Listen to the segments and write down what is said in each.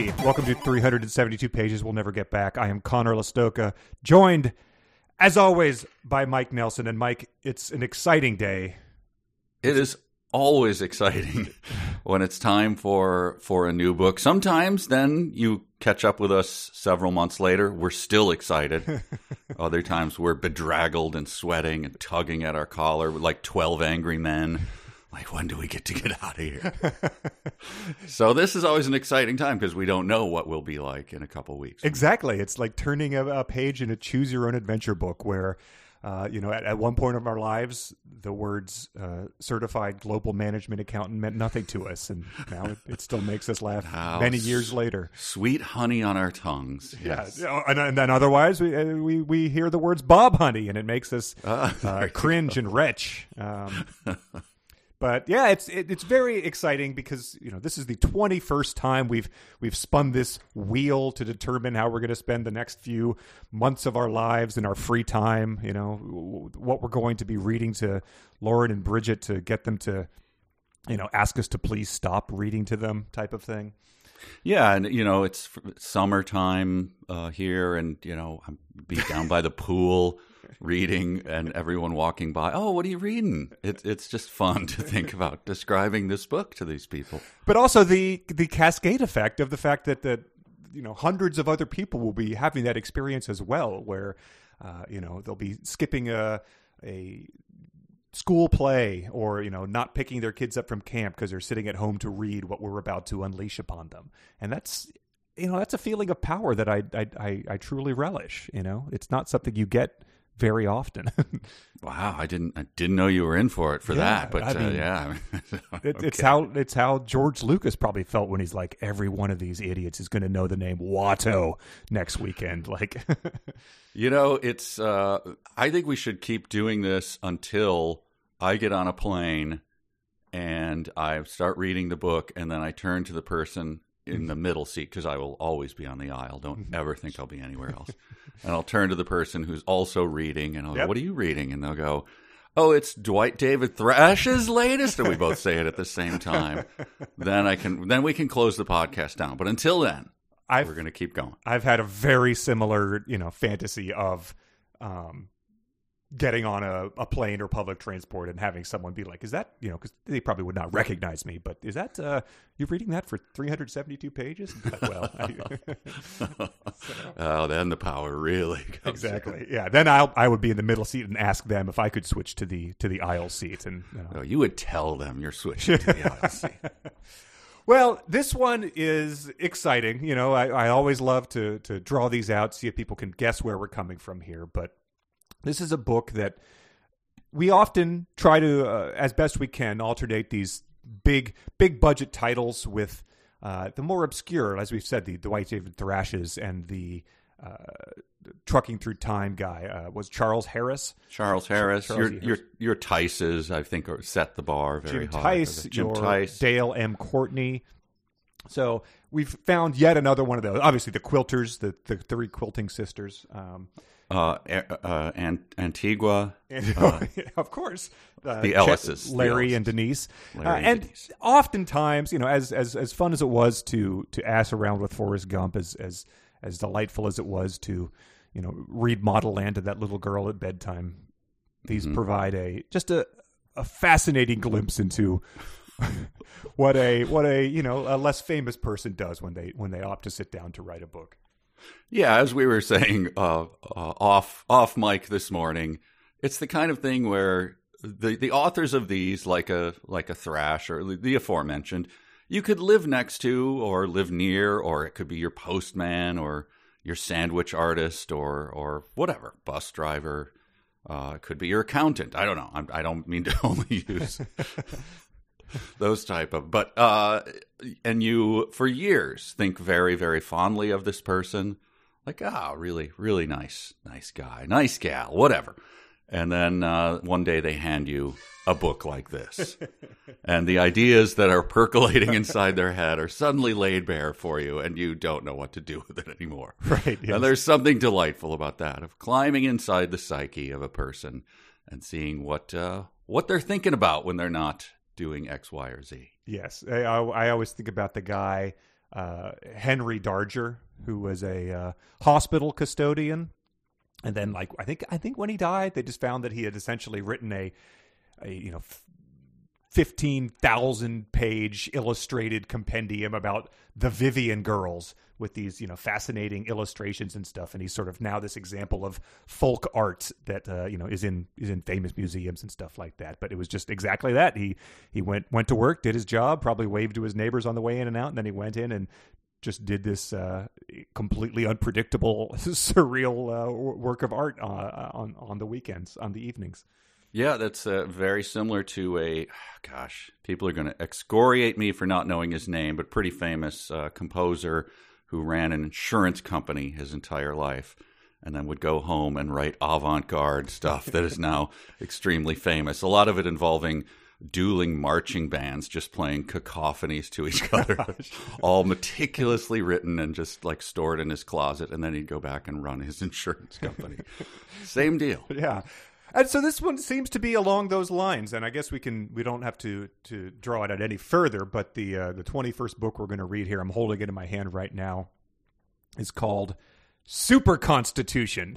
everybody. Welcome to 372 Pages We'll Never Get Back. I am Connor Listoka, joined, as always, by Mike Nelson. And Mike, it's an exciting day. It is always exciting when it's time for a new book. Sometimes then you catch up with us several months later. We're still excited. Other times we're bedraggled and sweating and tugging at our collar like 12 angry men. Like, when do we get to get out of here? So this is always an exciting time because we don't know what we'll be like in a couple weeks. Exactly. It's like turning a page in a choose-your-own-adventure book where, at one point of our lives, the words certified global management accountant meant nothing to us. And now it still makes us laugh many years later. Sweet honey on our tongues. Yes. Yeah. And then otherwise, we hear the words Bob honey, and it makes us cringe and retch. But yeah, it's very exciting because this is the 21st time we've spun this wheel to determine how we're going to spend the next few months of our lives in our free time. What we're going to be reading to Lauren and Bridget to get them to ask us to please stop reading to them, type of thing. Yeah, and it's summertime here, and I'm be down by the pool reading, and everyone walking by. Oh, what are you reading? It's just fun to think about describing this book to these people. But also the cascade effect of the fact that hundreds of other people will be having that experience as well, where they'll be skipping a school play or not picking their kids up from camp because they're sitting at home to read what we're about to unleash upon them. And that's a feeling of power that I truly relish. It's not something you get very often. Wow, I didn't know you were in for it for that, but it's how George Lucas probably felt when he's like, every one of these idiots is going to know the name Watto next weekend. Like, it's I think we should keep doing this until I get on a plane and I start reading the book, and then I turn to the person in the middle seat, because I will always be on the aisle. Don't ever think I'll be anywhere else. And I'll turn to the person who's also reading, and I'll go, what are you reading? And they'll go, oh, it's Dwight David Thrash's latest. And we both say it at the same time. Then we can close the podcast down. But until then, we're going to keep going. I've had a very similar, fantasy of getting on a plane or public transport and having someone be like, is that, because they probably would not recognize me, but is that, you're reading that for 372 pages? Well, then the power really comes exactly. In. Yeah. Then I would be in the middle seat and ask them if I could switch to the aisle seat. And you would tell them you're switching to the aisle seat. Well, this one is exciting. I always love to draw these out, see if people can guess where we're coming from here, but this is a book that we often try to, as best we can, alternate these big budget titles with the more obscure, as we've said, the Dwight David Thrashes and the Trucking Through Time guy was Charles Harris. Charles Harris. Your Tices, I think, set the bar very high. Jim Tice, Dale M. Courtney. So we've found yet another one of those. Obviously, the Quilters, the three quilting sisters. Antigua, of course, the Ellises, Larry and Denise, Denise. Oftentimes, as fun as it was to ass around with Forrest Gump, as delightful as it was to, read Model Land to that little girl at bedtime, these provide a fascinating glimpse into what a less famous person does when they opt to sit down to write a book. Yeah, as we were saying off mic this morning, it's the kind of thing where the authors of these, like a Thrash or the aforementioned, you could live next to or live near, or it could be your postman or your sandwich artist or whatever, bus driver. It could be your accountant. I don't know. I don't mean to only use those type of, but and you for years think very, very fondly of this person, like, really, really nice guy, nice gal, whatever. And then one day they hand you a book like this, and the ideas that are percolating inside their head are suddenly laid bare for you, and you don't know what to do with it anymore. Right. Yes. And there's something delightful about that, of climbing inside the psyche of a person and seeing what they're thinking about when they're not doing X, Y, or Z. Yes. I always think about the guy Henry Darger, who was a hospital custodian. And then, like, I think when he died, they just found that he had essentially written a 15,000 page illustrated compendium about the Vivian girls with these, fascinating illustrations and stuff. And he's sort of now this example of folk art that, is in famous museums and stuff like that. But it was just exactly that. He went to work, did his job, probably waved to his neighbors on the way in and out. And then he went in and just did this completely unpredictable, surreal work of art on the weekends, on the evenings. Yeah, that's very similar to people are going to excoriate me for not knowing his name, but pretty famous composer who ran an insurance company his entire life and then would go home and write avant-garde stuff that is now extremely famous. A lot of it involving dueling marching bands just playing cacophonies to each other, all meticulously written and just like stored in his closet. And then he'd go back and run his insurance company. Same deal. Yeah. And so this one seems to be along those lines, and I guess we don't have to draw it out any further. But the 21st book we're going to read here, I'm holding it in my hand right now, is called Super Constitution,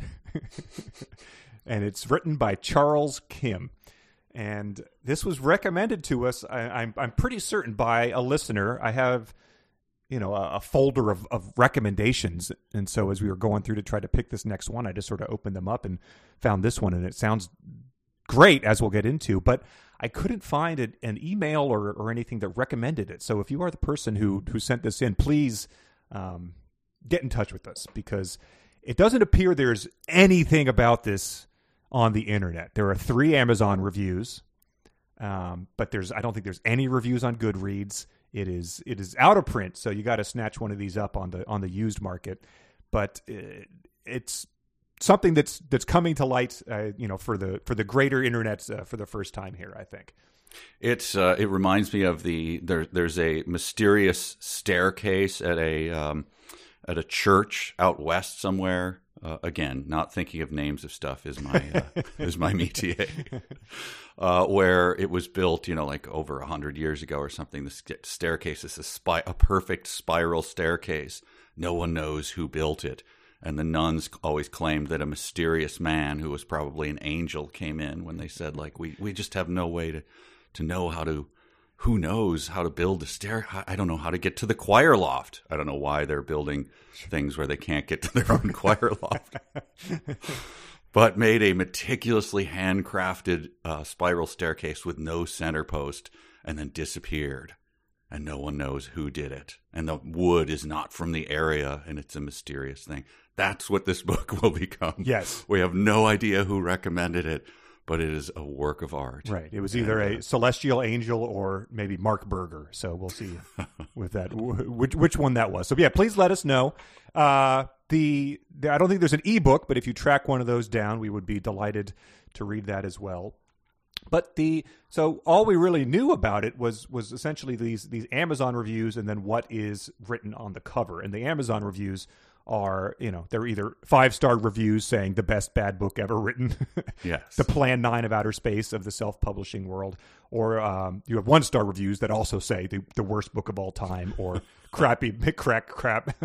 and it's written by Charles Kim. And this was recommended to us, I'm pretty certain, by a listener. I have a folder of recommendations. And so as we were going through to try to pick this next one, I just sort of opened them up and found this one. And it sounds great, as we'll get into. But I couldn't find an email or anything that recommended it. So if you are the person who sent this in, please get in touch with us. Because it doesn't appear there's anything about this on the internet. There are 3 Amazon reviews. But I don't think there's any reviews on Goodreads. It is out of print, so you got to snatch one of these up on the used market. But it's something that's coming to light, for the greater internet for the first time here, I think. It reminds me of there's a mysterious staircase at a church out west somewhere. Again, not thinking of names of stuff is my métier. Where it was built, like over 100 years ago or something. The staircase is a perfect spiral staircase. No one knows who built it. And the nuns always claimed that a mysterious man who was probably an angel came in when they said, like, we just have no way to know who knows how to build a stair? I don't know how to get to the choir loft. I don't know why they're building things where they can't get to their own choir loft. But made a meticulously handcrafted spiral staircase with no center post and then disappeared. And no one knows who did it. And the wood is not from the area, and it's a mysterious thing. That's what this book will become. Yes. We have no idea who recommended it, but it is a work of art. Right. It was either a celestial angel or maybe Mark Berger. So we'll see with that which one that was. So yeah, please let us know. I don't think there's an ebook, but if you track one of those down, we would be delighted to read that as well. But so all we really knew about it was essentially these Amazon reviews and then what is written on the cover. And the Amazon reviews are, they're either 5-star reviews saying the best bad book ever written, yes, the Plan 9 of outer space of the self-publishing world, or you have 1-star reviews that also say the worst book of all time, or crappy crap.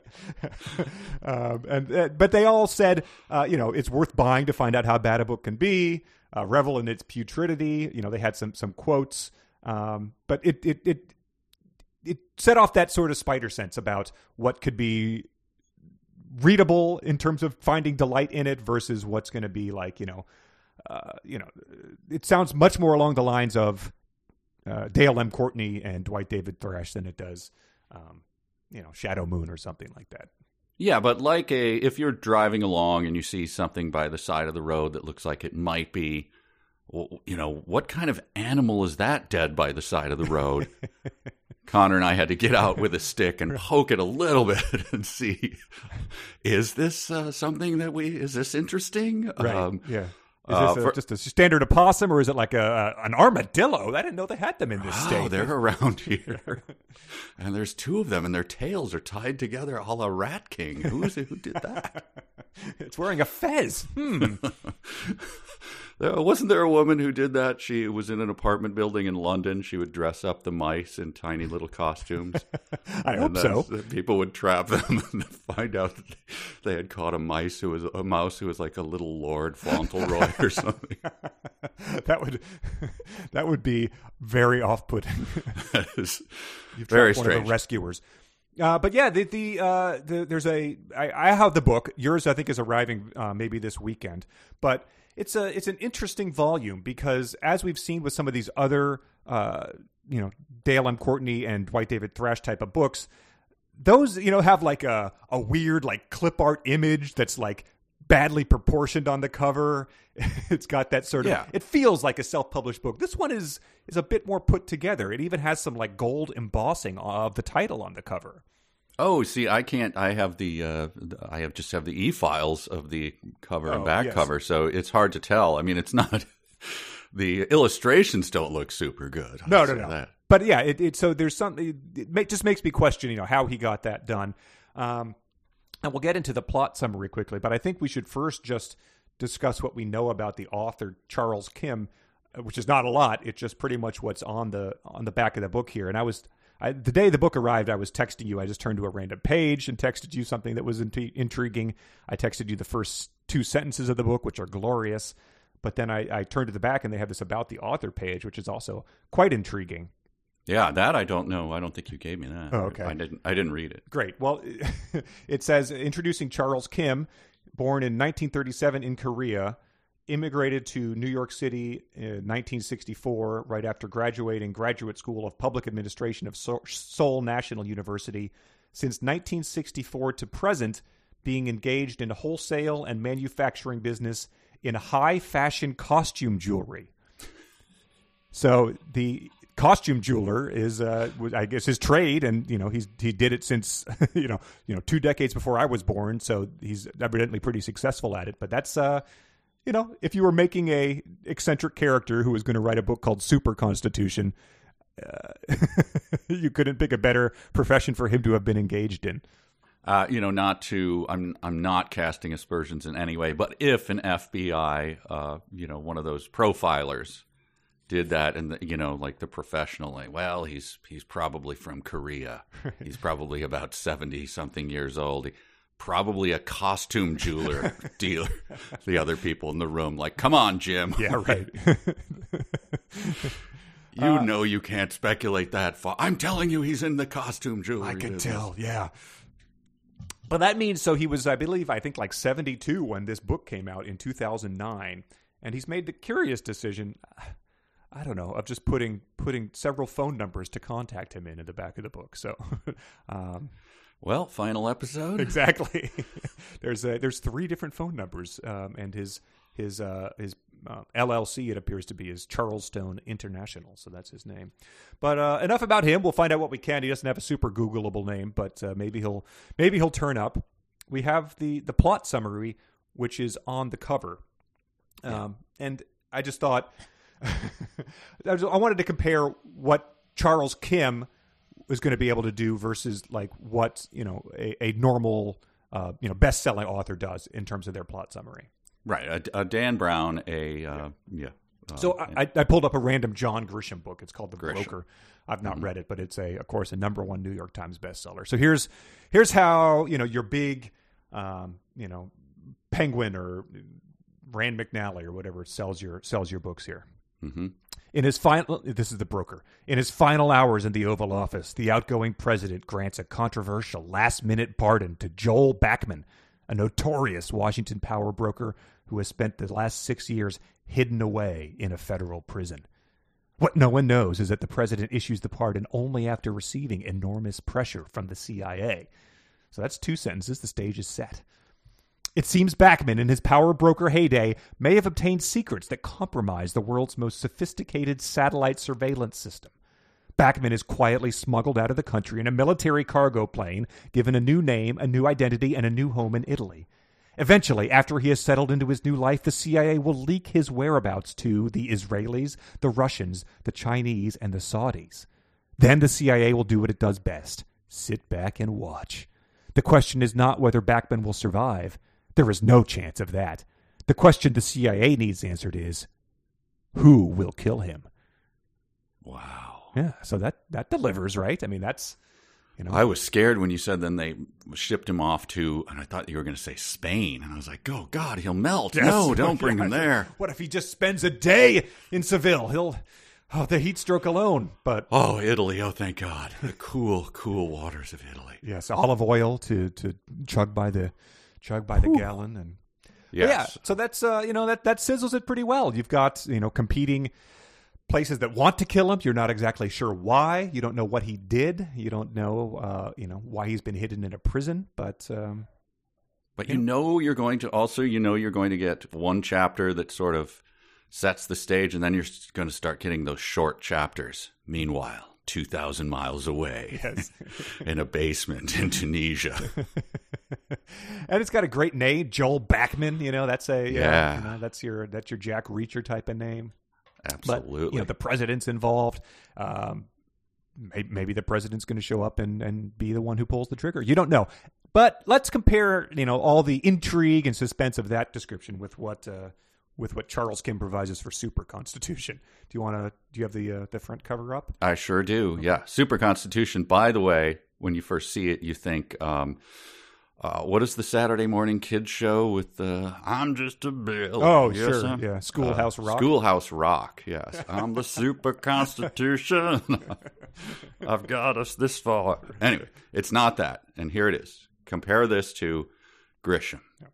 But they all said, it's worth buying to find out how bad a book can be. Revel in its putridity. They had some quotes, but it set off that sort of spider sense about what could be readable in terms of finding delight in it versus what's going to be like, it sounds much more along the lines of Dale M. Courtney and Dwight David Thrash than it does, Shadow Moon or something like that. Yeah, but if you're driving along and you see something by the side of the road that looks like it might be, what kind of animal is that dead by the side of the road? Connor and I had to get out with a stick and poke it a little bit and see, is this something is this interesting? Right. Yeah. Is this just a standard opossum, or is it like an armadillo? I didn't know they had them in this state. Oh, they're around here. And there's 2 of them, and their tails are tied together a la Rat King. Who did that? It's wearing a fez. Wasn't there a woman who did that? She was in an apartment building in London. She would dress up the mice in tiny little costumes. I hope so. People would trap them and find out that they had caught a mouse who was like a little Lord Fauntleroy or something. That would be very off-putting. That is You've very trapped strange. one of the rescuers. But yeah, I have the book. Yours, I think, is arriving maybe this weekend. But it's an interesting volume because, as we've seen with some of these other, Dale M. Courtney and Dwight David Thrash type of books, those have like a weird like clip art image that's like badly proportioned on the cover. It's got that sort of, It feels like a self-published book. This one is a bit more put together. It even has some like gold embossing of the title on the cover. Oh, see, I can't. I have just have the e-files of the cover and back cover, so it's hard to tell. I mean, it's not. The illustrations don't look super good. No. That. But yeah, so there's something. It just makes me question, how he got that done. And we'll get into the plot summary quickly, but I think we should first just discuss what we know about the author, Charles Kim, which is not a lot. It's just pretty much what's on the back of the book here. And the day the book arrived, I was texting you. I just turned to a random page and texted you something that was intriguing. I texted you the first 2 sentences of the book, which are glorious. But then I turned to the back, and they have this about the author page, which is also quite intriguing. Yeah, that I don't know. I don't think you gave me that. Oh, okay. I didn't read it. Great. Well, it says, introducing Charles Kim, born in 1937 in Korea, immigrated to New York City in 1964, right after graduating Graduate School of Public Administration of Seoul National University. Since 1964 to present, being engaged in wholesale and manufacturing business in high fashion costume jewelry. So the costume jeweler is, I guess, his trade, and he did it since 2 decades before I was born. So he's evidently pretty successful at it. But that's if you were making a eccentric character who was going to write a book called Super Constitution, you couldn't pick a better profession for him to have been engaged in. I'm not casting aspersions in any way, but if an FBI, one of those profilers did that, and like the professional, like, well, he's probably from Korea. He's probably about 70-something years old. Probably a costume jeweler dealer. The other people in the room, like, come on, Jim. Yeah, right. You can't speculate that far. I'm telling you, he's in the costume jewelry. I can business. tell, yeah. But that means, so he was, I think like 72 when this book came out in 2009, and he's made the curious decision, I don't know, of just putting several phone numbers to contact him in the back of the book. So, well, final episode. Exactly. There's 3 different phone numbers, and his LLC, it appears to be, is Charleston International, so that's his name. But enough about him. We'll find out what we can. He doesn't have a super Googleable name, but maybe he'll turn up. We have the plot summary, which is on the cover, and I just thought I wanted to compare what Charles Kim was going to be able to do versus like what a normal best-selling author does in terms of their plot summary. Right, Dan Brown, So I pulled up a random John Grisham book. It's called The Grisham. Broker. I've not read it, but it's of course a #1 New York Times bestseller. So here's how your big Penguin or Rand McNally or whatever sells your books here. Mm-hmm. This is The Broker. In his final hours in the Oval Office, the outgoing president grants a controversial last-minute pardon to Joel Backman, a notorious Washington power broker who has spent the last 6 years hidden away in a federal prison. What no one knows is that the president issues the pardon only after receiving enormous pressure from the CIA. So that's 2 sentences. The stage is set. It seems Backman, in his power broker heyday, may have obtained secrets that compromise the world's most sophisticated satellite surveillance system. Backman is quietly smuggled out of the country in a military cargo plane, given a new name, a new identity, and a new home in Italy. Eventually, after he has settled into his new life, the CIA will leak his whereabouts to the Israelis, the Russians, the Chinese, and the Saudis. Then the CIA will do what it does best: sit back and watch. The question is not whether Backman will survive. There is no chance of that. The question the CIA needs answered is, who will kill him? Wow. Yeah, so that delivers, right? I mean, that's, I was scared when you said then they shipped him off to, and I thought you were going to say Spain, and I was like, oh God, he'll melt. Yes. No, don't bring him there. What if he just spends a day in Seville? The heat stroke alone. But Italy! Oh, thank God, the cool waters of Italy. Yes, olive oil to chug by the gallon, and yes. Yeah. So that's that sizzles it pretty well. You've got competing places that want to kill him. You're not exactly sure why. You don't know what he did. You don't know, why he's been hidden in a prison. But you're going to get one chapter that sort of sets the stage, and then you're going to start getting those short chapters. Meanwhile, 2,000 miles away, yes. in a basement in Tunisia. And it's got a great name, Joel Backman. That's that's your Jack Reacher type of name. Absolutely. But, the president's involved. Maybe the president's going to show up and be the one who pulls the trigger. You don't know. But let's compare, all the intrigue and suspense of that description with what Charles Kim provides us for Super Constitution. Do you have the front cover up? I sure do. Okay. Yeah. Super Constitution, by the way, when you first see it, you think, what is the Saturday morning kids show with I'm just a bill? Oh, yes, sure. Yeah. Schoolhouse Rock. Schoolhouse Rock, yes. I'm the Super Constitution. I've got us this far. Anyway, it's not that. And here it is. Compare this to Grisham. Yeah.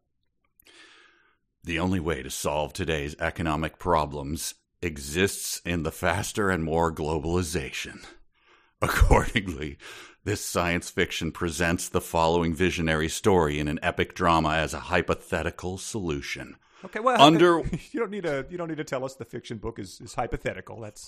The only way to solve today's economic problems exists in the faster and more globalization. Accordingly, this science fiction presents the following visionary story in an epic drama as a hypothetical solution. Okay, well, you don't need to tell us the fiction book is hypothetical. That's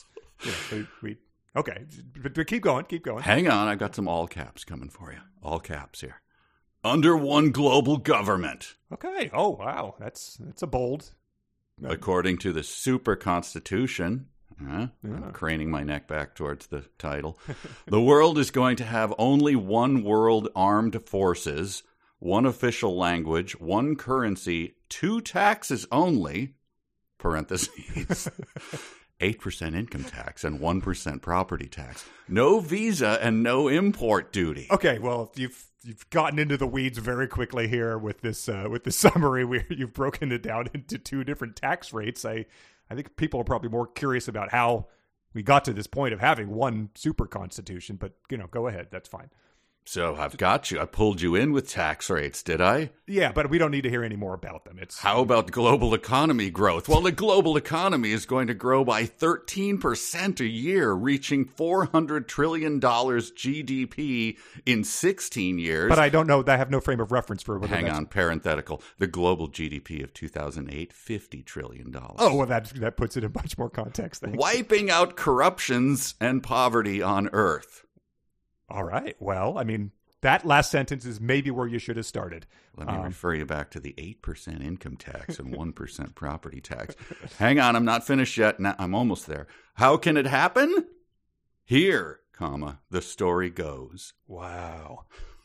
okay. But keep going. Hang on, I've got some all caps coming for you. All caps here. Under one global government. Okay. Oh, wow. That's a bold. According to the Super Constitution. I'm craning my neck back towards the title. The world is going to have only one world armed forces, one official language, one currency, 2 taxes only, parentheses, 8% income tax and 1% property tax, no visa and no import duty. Okay, well, you've gotten into the weeds very quickly here with this summary where you've broken it down into 2 different tax rates. I think people are probably more curious about how we got to this point of having one super constitution, but, go ahead. That's fine. So I've got you. I pulled you in with tax rates, did I? Yeah, but we don't need to hear any more about them. How about global economy growth? Well, the global economy is going to grow by 13% a year, reaching $400 trillion GDP in 16 years. But I don't know. I have no frame of reference for it. Hang on, parenthetical. The global GDP of 2008, $50 trillion. Oh, well, that puts it in much more context. Thanks. Wiping out corruptions and poverty on Earth. All right. Well, I mean, that last sentence is maybe where you should have started. Let me refer you back to the 8% income tax and 1% property tax. Hang on, I'm not finished yet. I'm almost there. How can it happen? Here, the story goes. Wow.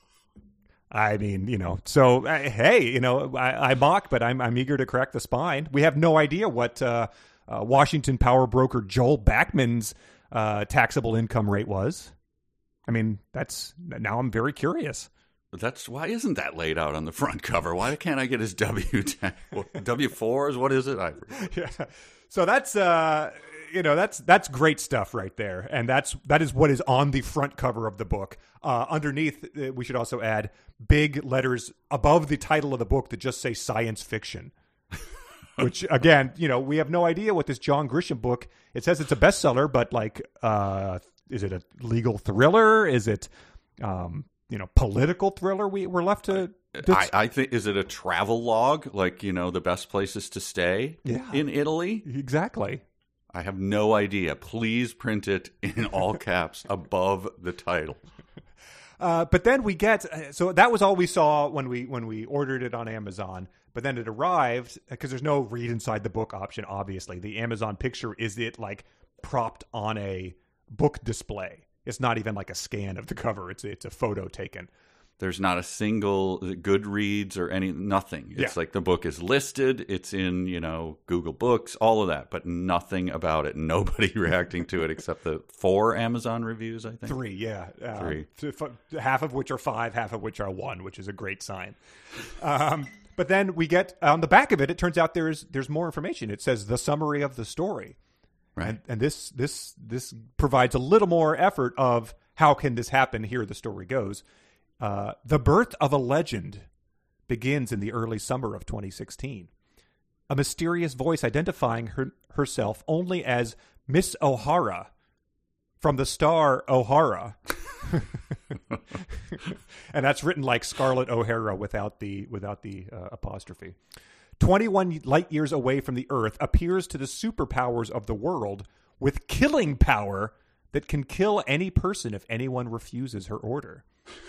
I mean, so, hey, I mock, but I'm eager to crack the spine. We have no idea what Washington power broker Joel Backman's taxable income rate was. I mean, now I'm very curious. Why isn't that laid out on the front cover? Why can't I get his W-4s? What is it? Yeah. So that's great stuff right there, and that is what is on the front cover of the book. Underneath, we should also add big letters above the title of the book that just say science fiction. Which again, we have no idea what this John Grisham book. It says it's a bestseller, but is it a legal thriller? Is it, political thriller? We're left to. I think, is it a travel log? The best places to stay in Italy? Exactly. I have no idea. Please print it in all caps above the title. But then we get, so that was all we saw when we ordered it on Amazon. But then it arrived, because there's no read inside the book option, obviously. The Amazon picture is it propped on a book display. It's not even like a scan of the cover. It's a photo taken. There's not a single Goodreads or nothing. It's like the book is listed. It's in, Google Books, all of that, but nothing about it. Nobody reacting to it except the 4 Amazon reviews, I think. 3, yeah. 3. Half of which are 5, half of which are 1, which is a great sign. But then we get on the back of it. It turns out there's more information. It says the summary of the story, right? And this provides a little more effort of how can this happen. Here the story goes. The birth of a legend begins in the early summer of 2016. A mysterious voice identifying herself only as Miss O'Hara from the star O'Hara. And that's written like Scarlett O'Hara without the apostrophe. 21 light years away from the Earth, appears to the superpowers of the world with killing power that can kill any person if anyone refuses her order.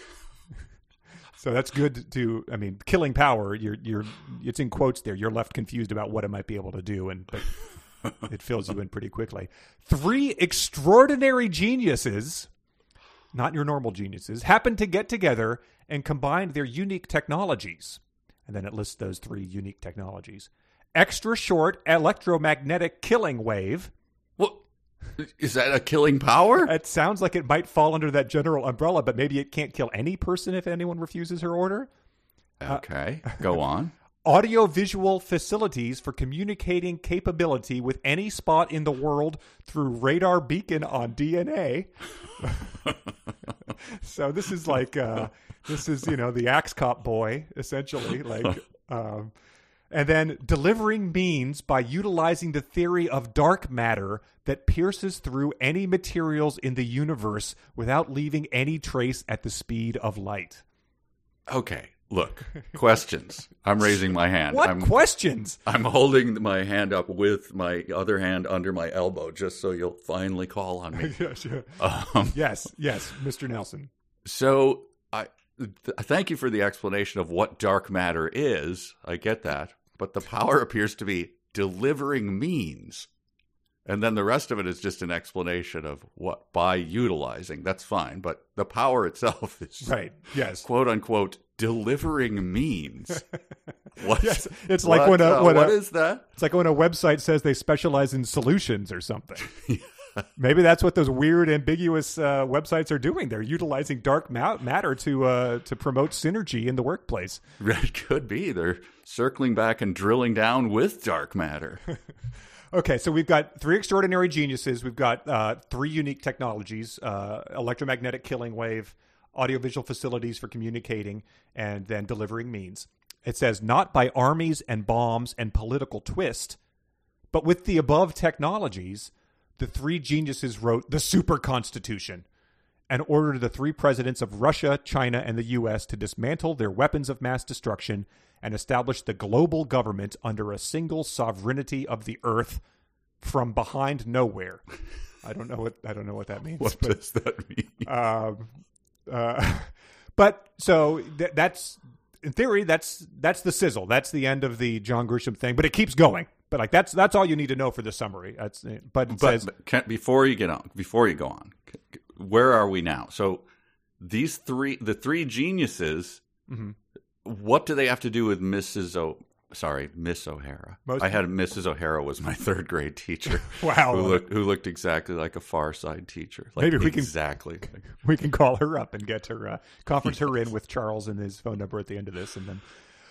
So that's good to, killing power, it's in quotes there. You're left confused about what it might be able to do, but it fills you in pretty quickly. 3 extraordinary geniuses, not your normal geniuses, happened to get together and combined their unique technologies. And then it lists those 3 unique technologies. Extra short electromagnetic killing wave. What? Is that a killing power? It sounds like it might fall under that general umbrella, but maybe it can't kill any person if anyone refuses her order. Okay, go on. Audio-visual facilities for communicating capability with any spot in the world through radar beacon on DNA. So this is like, the Axe Cop boy, essentially. And then delivering means by utilizing the theory of dark matter that pierces through any materials in the universe without leaving any trace at the speed of light. Okay, look, questions. I'm raising my hand. What questions? I'm holding my hand up with my other hand under my elbow just so you'll finally call on me. Yes, Mr. Nelson. So thank you for the explanation of what dark matter is. I get that. But the power appears to be delivering means. And then the rest of it is just an explanation of what by utilizing. That's fine. But the power itself is, right, yes, quote unquote, delivering means. What? Yes, it's like what is that? It's like when a website says they specialize in solutions or something. Maybe that's what those weird, ambiguous websites are doing. They're utilizing dark matter to promote synergy in the workplace. It could be. They're circling back and drilling down with dark matter. Okay, so we've got 3 extraordinary geniuses. We've got 3 unique technologies, electromagnetic killing wave, audiovisual facilities for communicating, and then delivering means. It says, not by armies and bombs and political twist, but with the above technologies, the 3 geniuses wrote the Super Constitution and ordered the 3 presidents of Russia, China, and the U.S. to dismantle their weapons of mass destruction and establish the global government under a single sovereignty of the earth from behind nowhere. I don't know what that means. What does that mean? But so that's in theory that's the sizzle. That's the end of the John Grisham thing. But it keeps going. But that's all you need to know for the summary. But before you go on, where are we now? So the 3 geniuses. Mm-hmm. What do they have to do with Miss O'Hara? I had Mrs. O'Hara was my 3rd grade teacher. Wow, who looked exactly like a Far Side teacher. Maybe we can call her up and get her conference her in with Charles and his phone number at the end of this, and then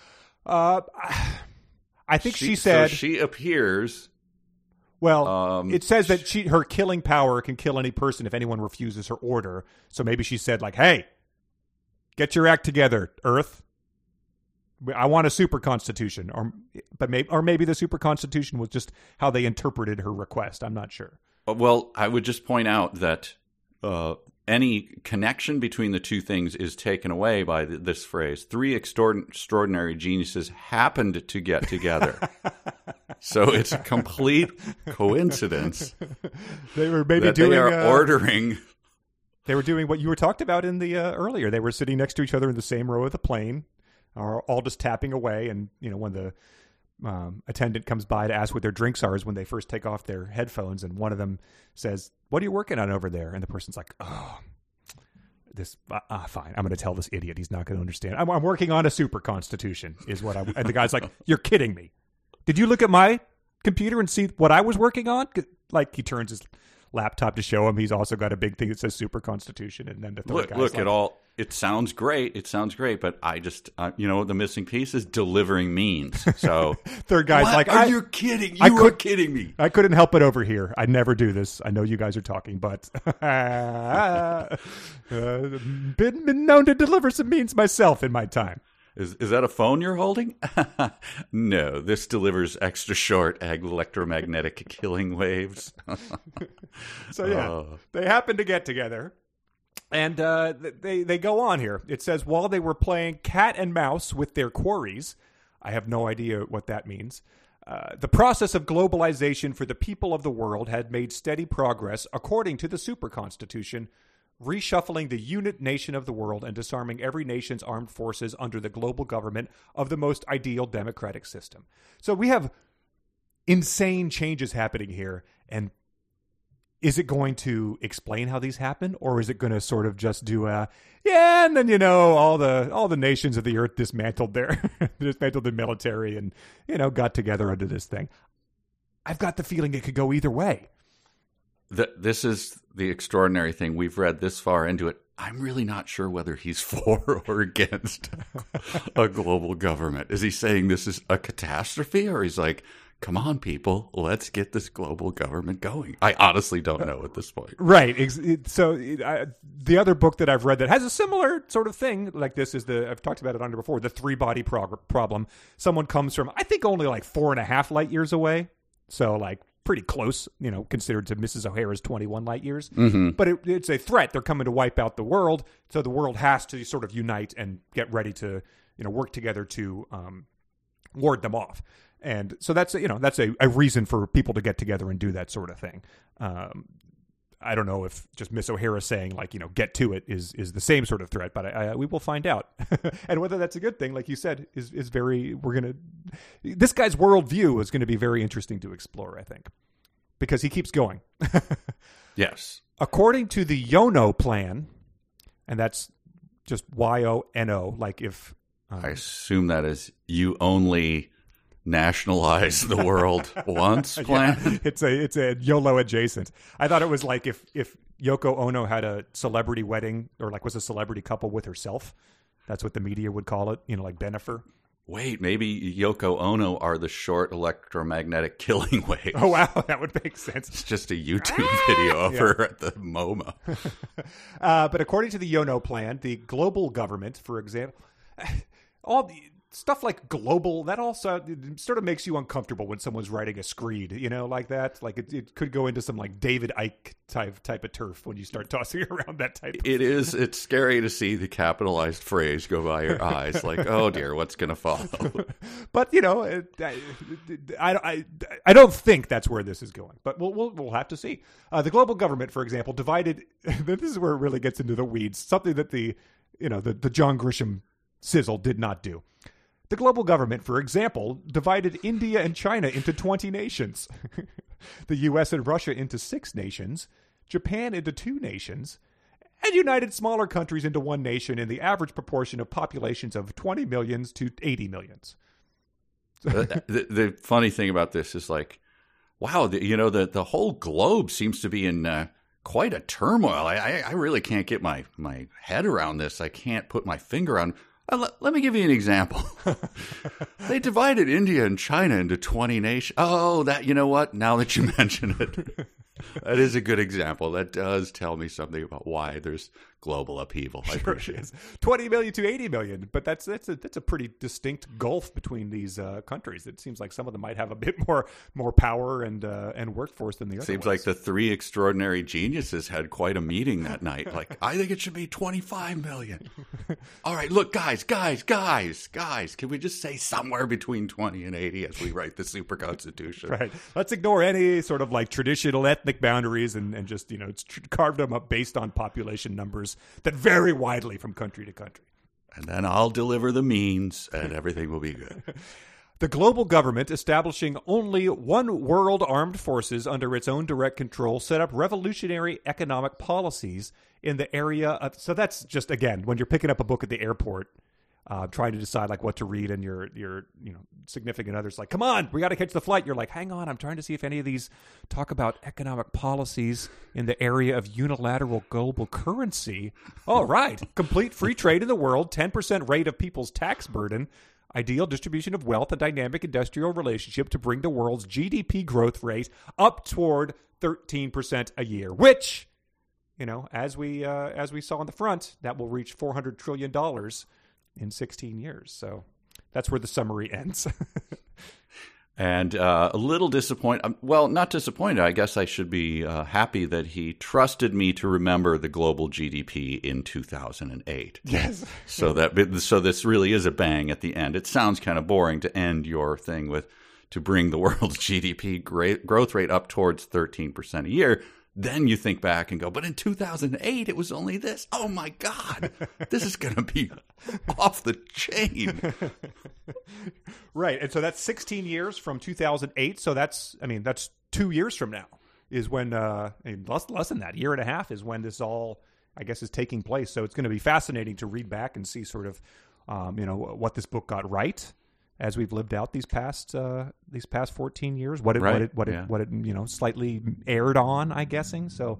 I think she said so she appears. Well, it says that her killing power can kill any person if anyone refuses her order. So maybe she said like, "Hey, get your act together, Earth. I want a super constitution," or maybe the super constitution was just how they interpreted her request. I'm not sure. Well, I would just point out that any connection between the 2 things is taken away by this phrase. 3 extraordinary geniuses happened to get together. So it's a complete coincidence. They were maybe ordering. They were doing what you were talked about in the earlier. They were sitting next to each other in the same row of the plane, are all just tapping away. And when the attendant comes by to ask what their drinks are is when they first take off their headphones, and one of them says, "What are you working on over there?" And the person's like, "Oh, Fine. I'm going to tell this idiot. He's not going to understand. I'm working on a super constitution is what and the guy's like, you're kidding me. Did you look at my computer and see what I was working on? Like he turns his laptop to show him. He's also got a big thing that says super constitution. And then the third guy's like, it sounds great. It sounds great. But I just, the missing piece is delivering means. So third guy's like, are you kidding? You are kidding me. I couldn't help it over here. I'd never do this. I know you guys are talking, but been known to deliver some means myself in my time. Is that a phone you're holding? No, this delivers extra short electromagnetic killing waves. So they happen to get together. And they go on here. It says, while they were playing cat and mouse with their quarries, I have no idea what that means, the process of globalization for the people of the world had made steady progress according to the Super Constitution, reshuffling the unit nation of the world and disarming every nation's armed forces under the global government of the most ideal democratic system. So we have insane changes happening here, and is it going to explain how these happen, or is it going to sort of just do and then all the nations of the earth dismantled the military and got together under this thing? I've got the feeling it could go either way. This is the extraordinary thing. We've read this far into it. I'm really not sure whether he's for or against a global government. Is he saying this is a catastrophe, or he's like, come on, people, let's get this global government going? I honestly don't know at this point. Right. So the other book that I've read that has a similar sort of thing like this is I've talked about it under before, the three-body problem. Someone comes from, I think, only like 4.5 light years away. So like pretty close, considered to Mrs. O'Hara's 21 light years. Mm-hmm. But it's a threat. They're coming to wipe out the world. So the world has to sort of unite and get ready to, work together to ward them off. And so that's a reason for people to get together and do that sort of thing. I don't know if just Miss O'Hara saying get to it is the same sort of threat, but we will find out. And whether that's a good thing, like you said, is this guy's worldview is going to be very interesting to explore, I think, because he keeps going. Yes. According to the YONO plan, and that's just YONO, like if I assume that is you only nationalize the world once plan. Yeah, it's a YOLO adjacent. I thought it was like if Yoko Ono had a celebrity wedding or like was a celebrity couple with herself. That's what the media would call it, like Bennifer. Wait, maybe Yoko Ono are the short electromagnetic killing waves. Oh, wow, that would make sense. It's just a YouTube video of her at the MoMA. But according to the YONO plan, the global government, for example, all the stuff like global, that also sort of makes you uncomfortable when someone's writing a screed, like that. Like it could go into some like David Icke type of turf when you start tossing around that type of thing. It's scary to see the capitalized phrase go by your eyes. Like, oh dear, what's going to follow? But, I don't think that's where this is going. But we'll have to see. The global government, for example, divided, this is where it really gets into the weeds, something that the John Grisham sizzle did not do. The global government, for example, divided India and China into 20 nations, the U.S. and Russia into 6 nations, Japan into 2 nations, and united smaller countries into 1 nation in the average proportion of populations of 20 millions to 80 millions. The funny thing about this is like, wow, the whole globe seems to be in quite a turmoil. I really can't get my head around this. I can't put my finger on. Let me give you an example. They divided India and China into 20 nations. Oh, you know what? Now that you mention it, that is a good example. That does tell me something about why there's global upheaval. I appreciate it. 20 million to 80 million, but that's a pretty distinct gulf between these countries. It seems like some of them might have a bit more power and workforce than the other. Seems like the 3 extraordinary geniuses had quite a meeting that night. Like, I think it should be 25 million. All right, look, guys, can we just say somewhere between 20 and 80 as we write the Super Constitution? Right. Let's ignore any sort of like traditional ethnic boundaries and just carve them up based on population numbers that vary widely from country to country. And then I'll deliver the means and everything will be good. The global government, establishing only one world armed forces under its own direct control, set up revolutionary economic policies in the area of. So that's just, again, when you're picking up a book at the airport, trying to decide like what to read, and your significant other's like, come on, we got to catch the flight. You're like, hang on, I'm trying to see if any of these talk about economic policies in the area of unilateral global currency. All right, complete free trade in the world, 10% rate of people's tax burden, ideal distribution of wealth, a dynamic industrial relationship to bring the world's GDP growth rate up toward 13% a year, which, as we saw on the front, that will reach $400 trillion in 16 years. So that's where the summary ends. And a little disappointed. Well, not disappointed. I guess I should be happy that he trusted me to remember the global GDP in 2008. Yes. So this really is a bang at the end. It sounds kind of boring to end your thing with to bring the world's GDP growth rate up towards 13% a year. Then you think back and go, but in 2008, it was only this. Oh, my God. This is going to be off the chain. Right. And so that's 16 years from 2008. So that's 2 years from now is when, less than that, year and a half is when this all, I guess, is taking place. So it's going to be fascinating to read back and see sort of, what this book got right as we've lived out these past 14 years, what it slightly erred on, I'm guessing. So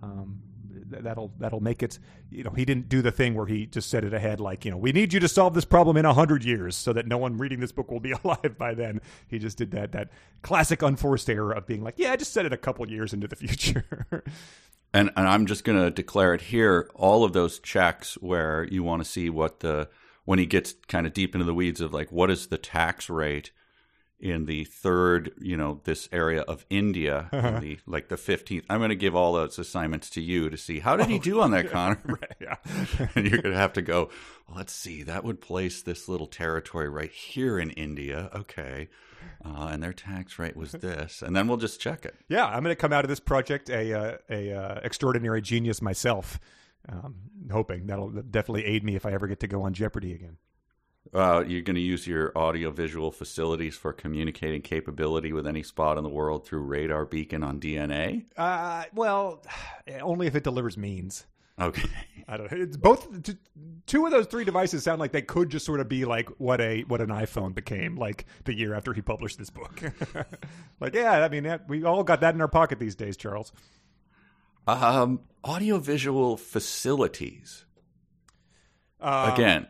that'll make it. He didn't do the thing where he just set it ahead, like, we need you to solve this problem in 100 years, so that no one reading this book will be alive by then. He just did that classic unforced error of being like, yeah, just set it a couple years into the future. And I'm just going to declare it here. All of those checks where you want to see when he gets kind of deep into the weeds of like, what is the tax rate in the third, this area of India, the 15th. I'm going to give all those assignments to you to see how did he do on that, Connor? Right, yeah. And you're going to have to go, well, let's see, that would place this little territory right here in India. Okay. And their tax rate was this, and then we'll just check it. Yeah, I'm going to come out of this project a extraordinary genius myself. Hoping that'll definitely aid me if I ever get to go on Jeopardy again. You're going to use your audiovisual facilities for communicating capability with any spot in the world through radar beacon on DNA? Well, only if it delivers means. Okay. I don't know. It's both. Two of those three devices sound like they could just sort of be like what an iPhone became like the year after he published this book. Like, yeah, we all got that in our pocket these days, Charles. Audiovisual facilities. Again,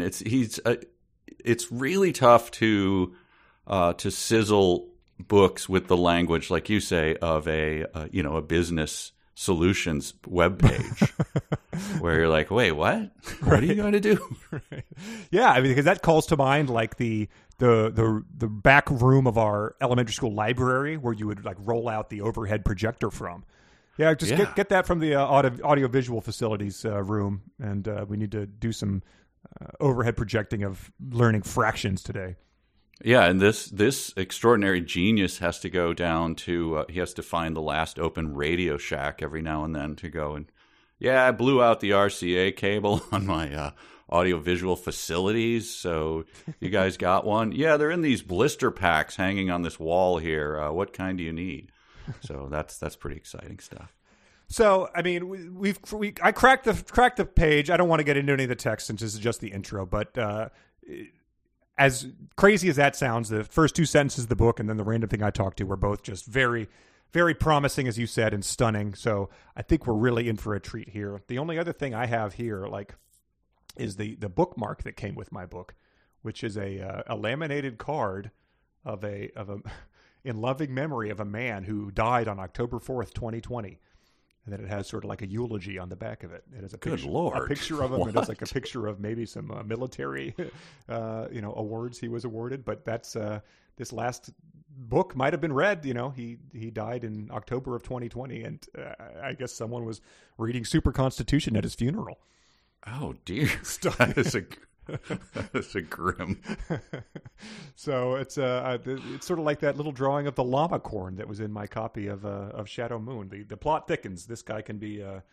it's really tough to sizzle books with the language, like you say, of a business solutions webpage, where you're like, wait, what? What are you going to do? Right. Yeah, because that calls to mind like the back room of our elementary school library where you would like roll out the overhead projector from. Yeah, just get that from the audiovisual facilities room, and we need to do some overhead projecting of learning fractions today. Yeah, and this extraordinary genius has to go down to he has to find the last open Radio Shack every now and then to go and I blew out the RCA cable on my audiovisual facilities, so you guys got one? Yeah, they're in these blister packs hanging on this wall here. What kind do you need? So that's pretty exciting stuff. So, I cracked the page. I don't want to get into any of the text since this is just the intro, but as crazy as that sounds, the first two sentences of the book and then the random thing I talked to were both just very, very promising, as you said, and stunning. So I think we're really in for a treat here. The only other thing I have here, is the bookmark that came with my book, which is a laminated card of a in loving memory of a man who died on October 4th, 2020. And then it has sort of like a eulogy on the back of it. It has a picture of him. It has like a picture of maybe some military, awards he was awarded. But that's this last book might have been read. He died in October of 2020, and I guess someone was reading Super Constitution at his funeral. Oh dear, That is a grim. So it's sort of like that little drawing of the llama corn that was in my copy of Shadow Moon. The plot thickens. This guy can be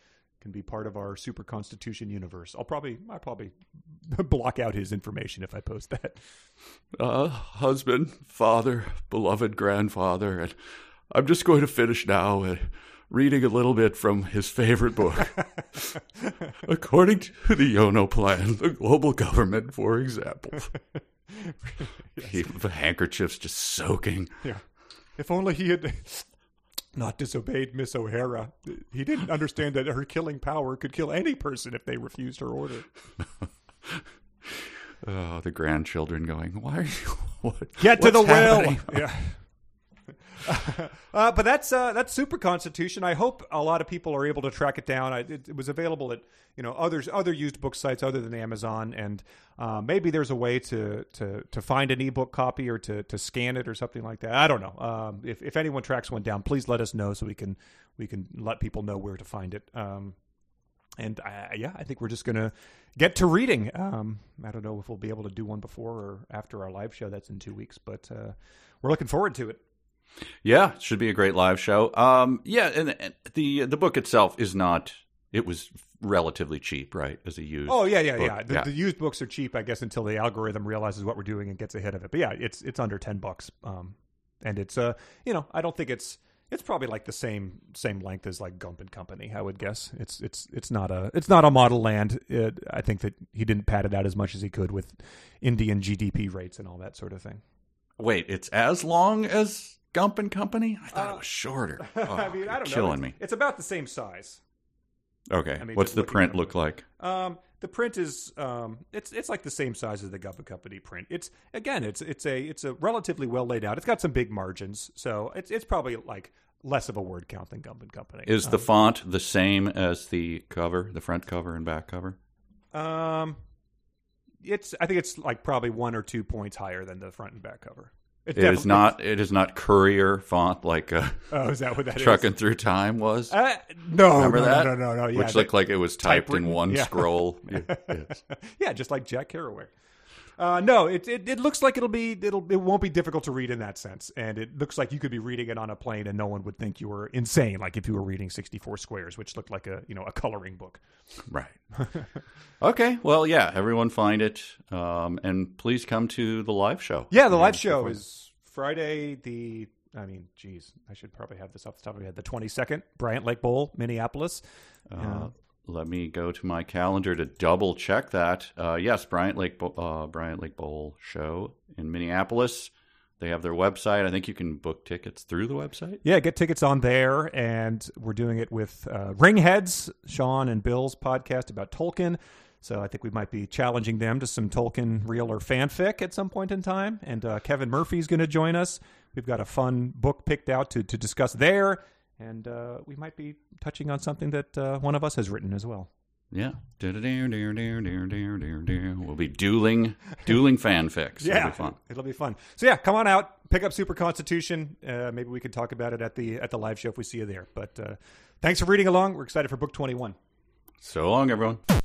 can be part of our Super Constitution universe. I'll probably block out his information if I post that. Husband, father, beloved grandfather, and I'm just going to finish now reading a little bit from his favorite book. According to the Yono plan, the global government, for example. Yes. The handkerchief's just soaking. Yeah. If only he had not disobeyed Miss O'Hara. He didn't understand that her killing power could kill any person if they refused her order. Oh, the grandchildren going, why are you... Get to the happening? well! Yeah. But that's Super Constitution. I hope a lot of people are able to track it down. It was available at other used book sites other than Amazon, and maybe there's a way to find an ebook copy or to scan it or something like that. I don't know. If anyone tracks one down, please let us know so we can let people know where to find it. And I think we're just gonna get to reading. I don't know if we'll be able to do one before or after our live show. That's in 2 weeks, but we're looking forward to it. Yeah, it should be a great live show. And the book itself is not. It was relatively cheap, right? As a used. Oh yeah. book. The used books are cheap, I guess, until the algorithm realizes what we're doing and gets ahead of it. But yeah, it's under $10. And it's I don't think it's probably like the same length as like Gump and Company. I would guess it's not a model land. I think that he didn't pad it out as much as he could with Indian GDP rates and all that sort of thing. Wait, it's as long as Gump and Company? I thought it was shorter. Oh, I mean, I don't know. Killing me. It's about the same size. Okay. I mean, what's the print at look like? The print is it's like the same size as the Gump and Company print. It's a relatively well laid out. It's got some big margins, so it's probably like less of a word count than Gump and Company. Is the font the same as the cover, the front cover and back cover? I think it's like probably 1 or 2 points higher than the front and back cover. It is not Courier font like is that what that Trucking is? Through Time was? No, remember that? No. Yeah, which looked like it was typed in typewritten, one yeah. scroll. Yes. Yeah, just like Jack Kerouac. No, it looks like it won't be difficult to read in that sense, and it looks like you could be reading it on a plane and no one would think you were insane, like if you were reading 64 Squares, which looked like a coloring book. Right. Okay. Well, yeah. Everyone find it, and please come to the live show. Yeah, the live show is Friday. I should probably have this off the top of my head. The 22nd, Bryant Lake Bowl, Minneapolis. Let me go to my calendar to double check that. Yes, Bryant Lake Bowl show in Minneapolis. They have their website. I think you can book tickets through the website. Yeah, get tickets on there, and we're doing it with Ringheads, Sean and Bill's podcast about Tolkien. So I think we might be challenging them to some Tolkien real or fanfic at some point in time. And Kevin Murphy's going to join us. We've got a fun book picked out to discuss there. And we might be touching on something that one of us has written as well. Yeah. We'll be dueling fanfics. Yeah, It'll be fun. It'll be fun. So yeah, come on out, pick up Super Constitution. Maybe we can talk about it at the live show if we see you there. But thanks for reading along. We're excited for book 21. So long, everyone.